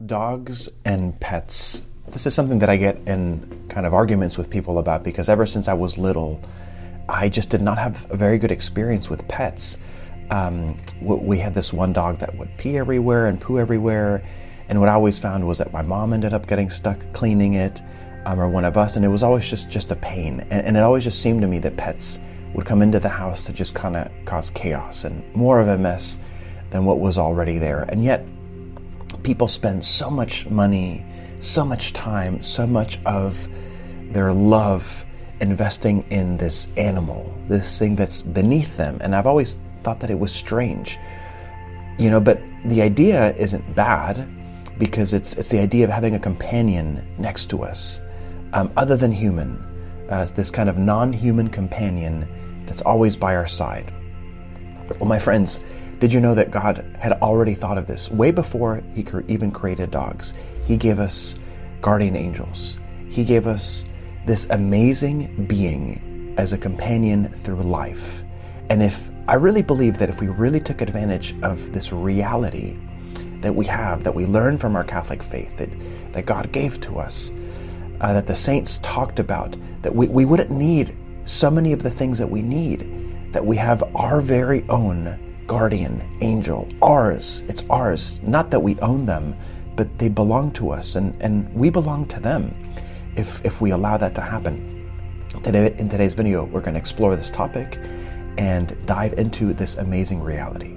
Dogs and pets. This is something that I get in kind of arguments with people about because ever since I was little, I just did not have a very good experience with pets. We had this one dog that would pee everywhere and poo everywhere, and what I always found was that my mom ended up getting stuck cleaning it, or one of us, and it was always just a pain. And it always just seemed to me that pets would come into the house to just kind of cause chaos and more of a mess than what was already there. And yet, people spend so much money, so much time, so much of their love investing in this animal, this thing that's beneath them. And I've always thought that it was strange, but the idea isn't bad because it's the idea of having a companion next to us, other than human, this kind of non-human companion that's always by our side. Well, my friends, did you know that God had already thought of this way before He even created dogs? He gave us guardian angels. He gave us this amazing being as a companion through life. And I really believe that if we really took advantage of this reality that we have, that we learn from our Catholic faith, that God gave to us, that the saints talked about, that we wouldn't need so many of the things that we need, that we have our very own guardian angel, ours. It's ours. Not that we own them, but they belong to us, and we belong to them if we allow that to happen. Today, in today's video, we're going to explore this topic and dive into this amazing reality.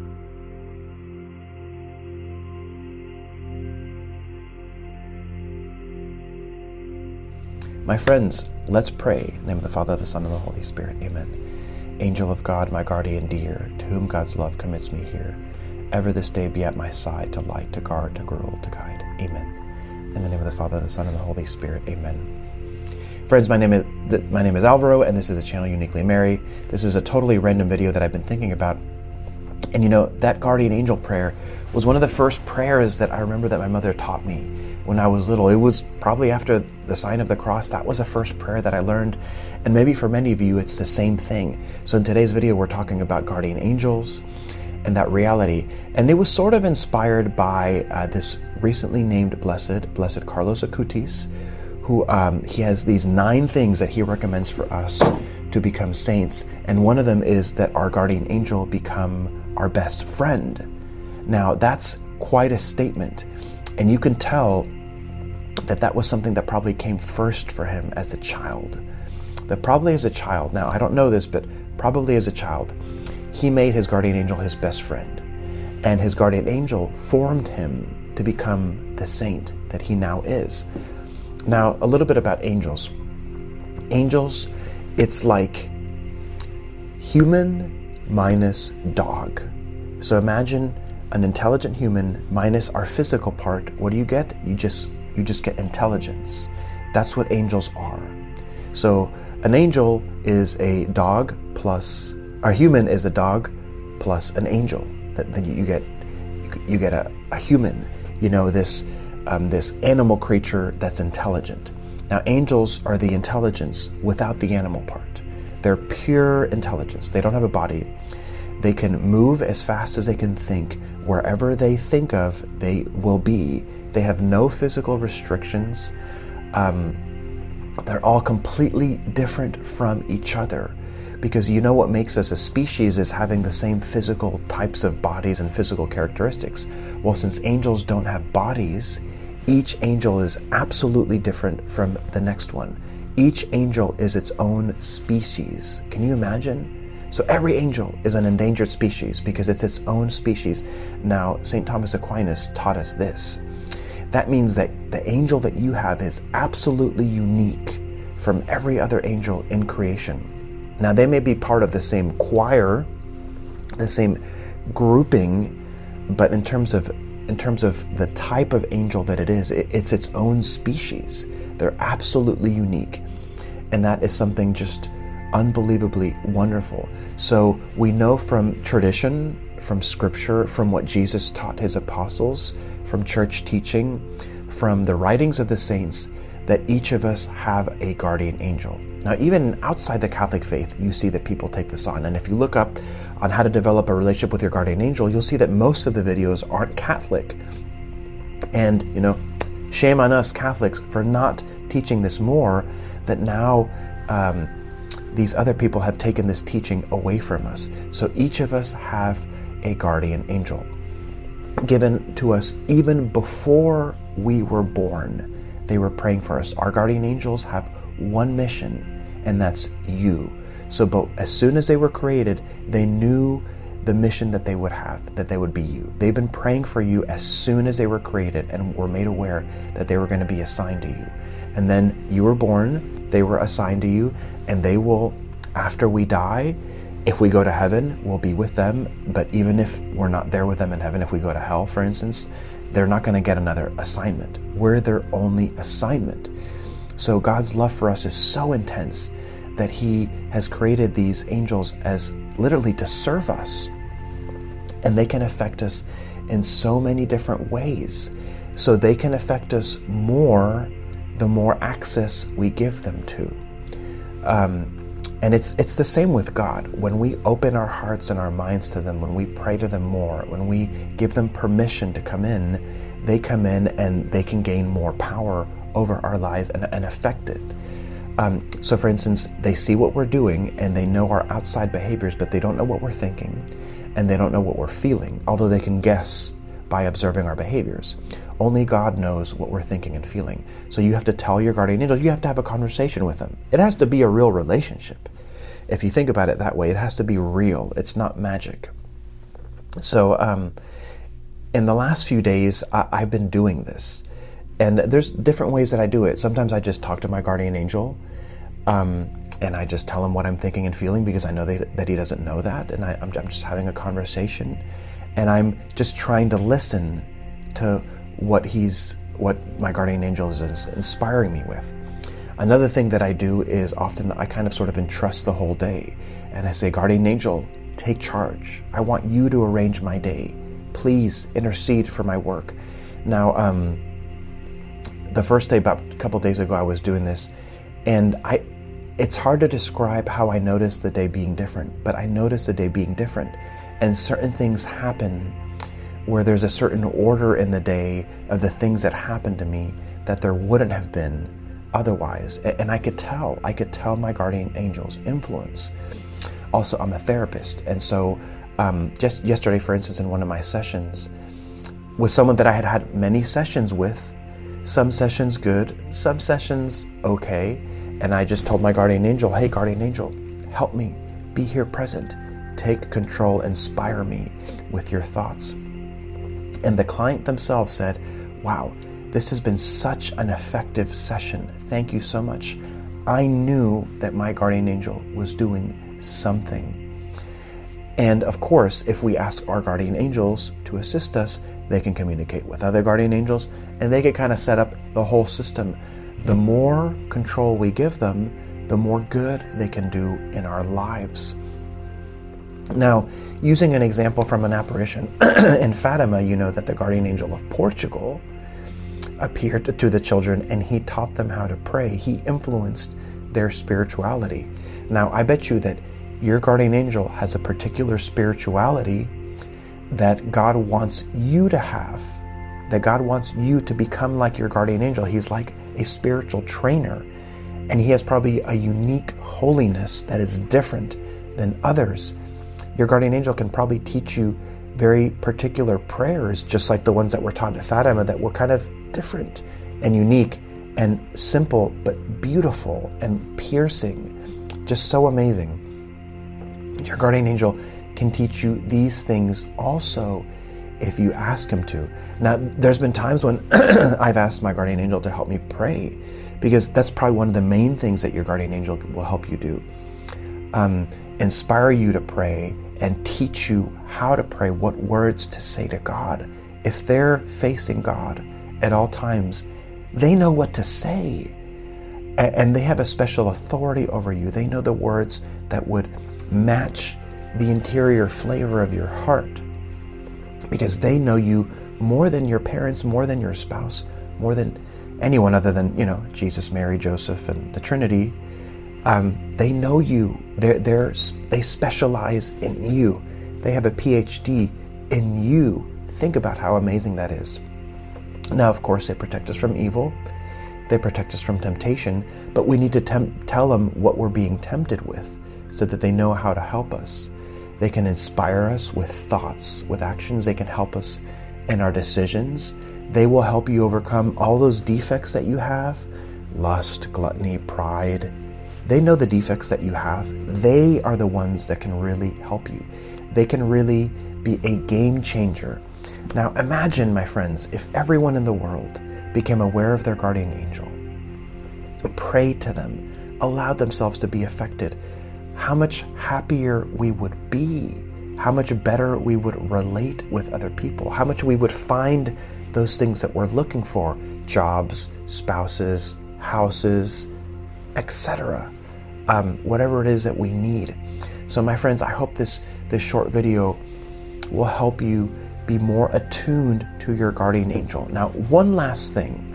My friends, let's pray. In the name of the Father, the Son, and the Holy Spirit. Amen. Angel of God, my guardian dear, to whom God's love commits me here, ever this day be at my side, to light, to guard, to rule, to guide. Amen. In the name of the Father, the Son, and the Holy Spirit. Amen. Friends, my name is Alvaro, and this is a channel Uniquely Mary. This is a totally random video that I've been thinking about. And that guardian angel prayer was one of the first prayers that I remember that my mother taught me when I was little. It was probably after the sign of the cross. That was the first prayer that I learned. And maybe for many of you, it's the same thing. So in today's video, we're talking about guardian angels and that reality. And it was sort of inspired by this recently named Blessed Carlos Acutis, who he has these 9 things that he recommends for us to become saints. And one of them is that our guardian angel become our best friend. Now, that's quite a statement. And you can tell that was something that probably came first for him as a child. That probably as a child, now I don't know this, but probably as a child, he made his guardian angel his best friend. And his guardian angel formed him to become the saint that he now is. Now, a little bit about angels. Angels, it's like human minus dog. So imagine an intelligent human minus our physical part. What do you get? You just get intelligence. That's what angels are. So an angel is a dog plus, our human is a dog plus an angel. Then you get a human. This animal creature that's intelligent. Now, angels are the intelligence without the animal part. They're pure intelligence. They don't have a body. They can move as fast as they can think. Wherever they think of, they will be. They have no physical restrictions. They're all completely different from each other. Because what makes us a species is having the same physical types of bodies and physical characteristics. Well, since angels don't have bodies, each angel is absolutely different from the next one. Each angel is its own species. Can you imagine? So every angel is an endangered species because it's its own species. Now, St. Thomas Aquinas taught us this. That means that the angel that you have is absolutely unique from every other angel in creation. Now, they may be part of the same choir, the same grouping, but in terms of the type of angel that it is, it's its own species. They're absolutely unique. And that is something just unbelievably wonderful. So we know from tradition, from scripture, from what Jesus taught his apostles, from church teaching, from the writings of the saints, that each of us have a guardian angel. Now, even outside the Catholic faith, you see that people take this on. And if you look up on how to develop a relationship with your guardian angel, you'll see that most of the videos aren't Catholic. And, shame on us Catholics for not teaching this more, that now these other people have taken this teaching away from us. So each of us have a guardian angel given to us even before we were born. They were praying for us. Our guardian angels have one mission, and that's you. But as soon as they were created, they knew the mission that they would have, that they would be you. They've been praying for you as soon as they were created and were made aware that they were going to be assigned to you. And then you were born, they were assigned to you, and they will, after we die, if we go to heaven, we'll be with them. But even if we're not there with them in heaven, if we go to hell, for instance, they're not going to get another assignment. We're their only assignment. So God's love for us is so intense that He has created these angels as literally to serve us. And they can affect us in so many different ways. So they can affect us more the more access we give them to. And it's the same with God. When we open our hearts and our minds to them, when we pray to them more, when we give them permission to come in, they come in and they can gain more power over our lives and affect it. So for instance, they see what we're doing and they know our outside behaviors, but they don't know what we're thinking and they don't know what we're feeling, although they can guess by observing our behaviors. Only God knows what we're thinking and feeling. So you have to tell your guardian angel, you have to have a conversation with them. It has to be a real relationship. If you think about it that way, it has to be real. It's not magic. So in the last few days, I've been doing this. And there's different ways that I do it. Sometimes I just talk to my guardian angel, and I just tell him what I'm thinking and feeling, because I know that he doesn't know that. And I'm just having a conversation. And I'm just trying to listen to what my guardian angel is inspiring me with. Another thing that I do is often I kind of sort of entrust the whole day. And I say, guardian angel, take charge. I want you to arrange my day. Please intercede for my work. Now, the first day, about a couple days ago, I was doing this, and it's hard to describe how I noticed the day being different, but I noticed the day being different. And certain things happen where there's a certain order in the day of the things that happened to me that there wouldn't have been otherwise. And I could tell my guardian angel's influence. Also, I'm a therapist. And so just yesterday, for instance, in one of my sessions, with someone that I had many sessions with, some sessions good, some sessions okay. And I just told my guardian angel, hey, guardian angel, help me, be here present. Take control, inspire me with your thoughts. And the client themselves said, wow, this has been such an effective session. Thank you so much. I knew that my guardian angel was doing something. And of course, if we ask our guardian angels to assist us, they can communicate with other guardian angels and they can kind of set up the whole system. The more control we give them, the more good they can do in our lives. Now, using an example from an apparition, in Fatima, you know that the guardian angel of Portugal appeared to the children and he taught them how to pray. He influenced their spirituality. Now, I bet you that your guardian angel has a particular spirituality that God wants you to have, that God wants you to become like your guardian angel. He's like a spiritual trainer, and he has probably a unique holiness that is different than others. Your guardian angel can probably teach you very particular prayers, just like the ones that were taught at Fatima, that were kind of different and unique and simple, but beautiful and piercing, just so amazing. Your guardian angel can teach you these things also if you ask him to. Now, there's been times when I've asked my guardian angel to help me pray, because that's probably one of the main things that your guardian angel will help you do. Inspire you to pray and teach you how to pray, what words to say to God. If they're facing God at all times, they know what to say. And they have a special authority over you. They know the words that would match the interior flavor of your heart, because they know you more than your parents, more than your spouse, more than anyone other than, Jesus, Mary, Joseph, and the Trinity. They know you. They specialize in you. They have a PhD in you. Think about how amazing that is. Now, of course, they protect us from evil. They protect us from temptation, but we need to tell them what we're being tempted with so that they know how to help us. They can inspire us with thoughts, with actions. They can help us in our decisions. They will help you overcome all those defects that you have, lust, gluttony, pride. They know the defects that you have. They are the ones that can really help you. They can really be a game changer. Now imagine, my friends, if everyone in the world became aware of their guardian angel, prayed to them, allowed themselves to be affected, how much happier we would be, how much better we would relate with other people, how much we would find those things that we're looking for, jobs, spouses, houses, etc. Whatever it is that we need. So my friends, I hope this short video will help you be more attuned to your guardian angel. Now, one last thing.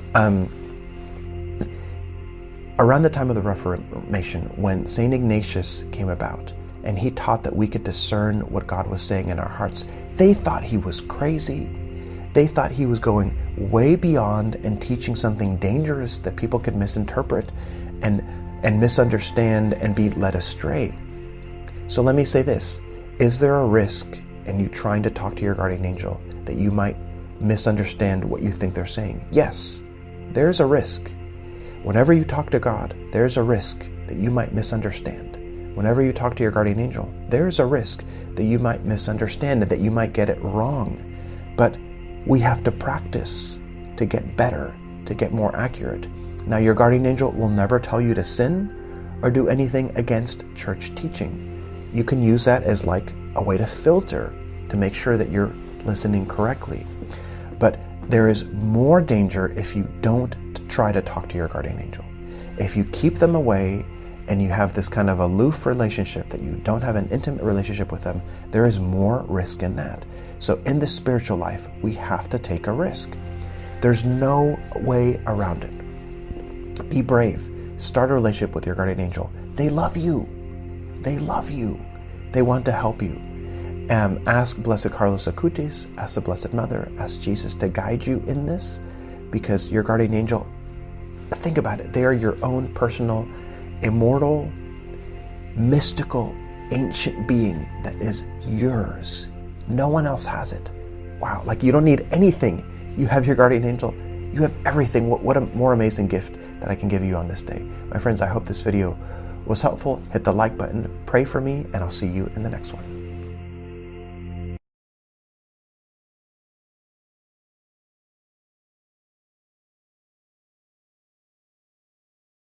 Around the time of the Reformation, when St. Ignatius came about, and he taught that we could discern what God was saying in our hearts, they thought he was crazy. They thought he was going way beyond and teaching something dangerous that people could misinterpret and misunderstand and be led astray. So let me say this. Is there a risk in you trying to talk to your guardian angel that you might misunderstand what you think they're saying? Yes, there's a risk. Whenever you talk to God, there's a risk that you might misunderstand. Whenever you talk to your guardian angel, there's a risk that you might misunderstand and that you might get it wrong. But we have to practice to get better, to get more accurate. Now, your guardian angel will never tell you to sin or do anything against church teaching. You can use that as like a way to filter, to make sure that you're listening correctly. But there is more danger if you don't try to talk to your guardian angel. If you keep them away and you have this kind of aloof relationship, that you don't have an intimate relationship with them, there is more risk in that. So in the spiritual life, we have to take a risk. There's no way around it. Be brave. Start a relationship with your guardian angel. They love you. They love you. They want to help you. Ask Blessed Carlos Acutis, ask the Blessed Mother, ask Jesus to guide you in this, because your guardian angel, think about it, they are your own personal, immortal, mystical, ancient being that is yours. No one else has it. Wow, like you don't need anything. You have your guardian angel. You have everything. What a more amazing gift that I can give you on this day. My friends, I hope this video was helpful. Hit the like button, pray for me, and I'll see you in the next one.